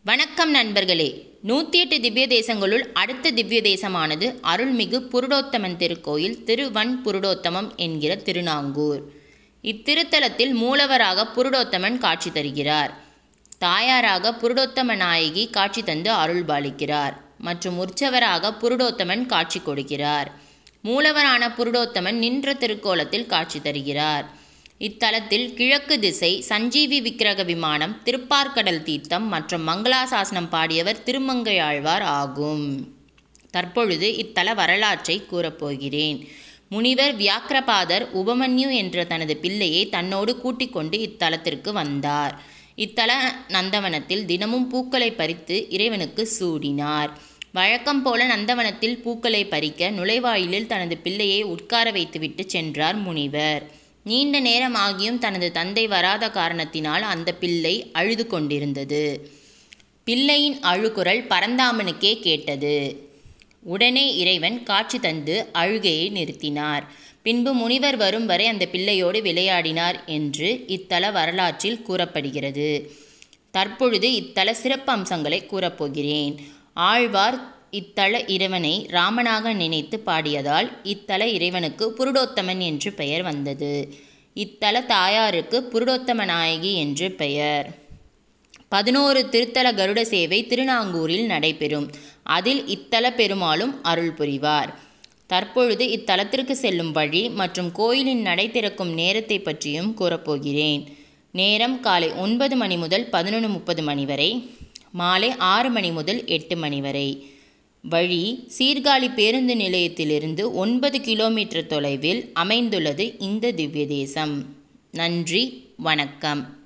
வணக்கம் நண்பர்களே. 108 திவ்ய தேசங்களுள் அடுத்த திவ்ய தேசமானது அருள்மிகு புருடோத்தமன் திருக்கோயில் திருவன் புருடோத்தமம் என்கிற திருநாங்கூர். இத்திருத்தலத்தில் மூலவராக புருடோத்தமன் காட்சி தருகிறார். தாயாராக புருடோத்தம நாயகி காட்சி தந்து அருள்பாலிக்கிறார் மற்றும் உற்சவராக புருடோத்தமன் காட்சி கொடுக்கிறார். மூலவரான புருடோத்தமன் நின்ற திருக்கோலத்தில் காட்சி தருகிறார். இத்தலத்தில் கிழக்கு திசை சஞ்சீவி விக்கிரக விமானம், திருப்பார்கடல் தீர்த்தம் மற்றும் மங்களாசாசனம் பாடியவர் திருமங்கையாழ்வார் ஆகும். தற்பொழுது இத்தல வரலாற்றை கூறப்போகிறேன். முனிவர் வியாக்கிரபாதர் உபமன்யு என்ற தனது பிள்ளையை தன்னோடு கூட்டிக் கொண்டு இத்தலத்திற்கு வந்தார். இத்தல நந்தவனத்தில் தினமும் பூக்களை பறித்து இறைவனுக்கு சூடினார். வழக்கம் போல நந்தவனத்தில் பூக்களை பறிக்க நுழைவாயிலில் தனது பிள்ளையை உட்கார வைத்துவிட்டு சென்றார் முனிவர். நீண்ட நேரம் ஆகியும் தனது தந்தை வராத காரணத்தினால் அந்த பிள்ளை அழுது கொண்டிருந்தது. பிள்ளையின் அழுகுரல் பரந்தாமனுக்கே கேட்டது. உடனே இறைவன் காட்சி தந்து அழுகையை நிறுத்தினார். பின்பு முனிவர் வரும் வரை அந்த பிள்ளையோடு விளையாடினார் என்று இத்தல வரலாற்றில் கூறப்படுகிறது. தற்பொழுது இத்தல சிறப்பு அம்சங்களை கூறப்போகிறேன். ஆழ்வார் இத்தல இறைவனை ராமனாக நினைத்து பாடியதால் இத்தல இறைவனுக்கு புருடோத்தமன் என்று பெயர் வந்தது. இத்தல தாயாருக்கு புருடோத்தம நாயகி என்று பெயர். 11 திருத்தல கருட சேவை திருநாங்கூரில் நடைபெறும். அதில் இத்தல பெருமாளும் அருள் புரிவார். தற்பொழுது இத்தலத்திற்கு செல்லும் வழி மற்றும் கோயிலின் நடை திறக்கும் நேரத்தை பற்றியும் கூறப்போகிறேன். நேரம் காலை 9 மணி முதல் 11:30 மணி வரை, மாலை 6 மணி முதல் 8 மணி வரை. வழி சீர்காழி பேருந்து நிலையத்திலிருந்து 9 கிலோமீட்டர் தொலைவில் அமைந்துள்ளது இந்த திவ்ய தேசம். நன்றி, வணக்கம்.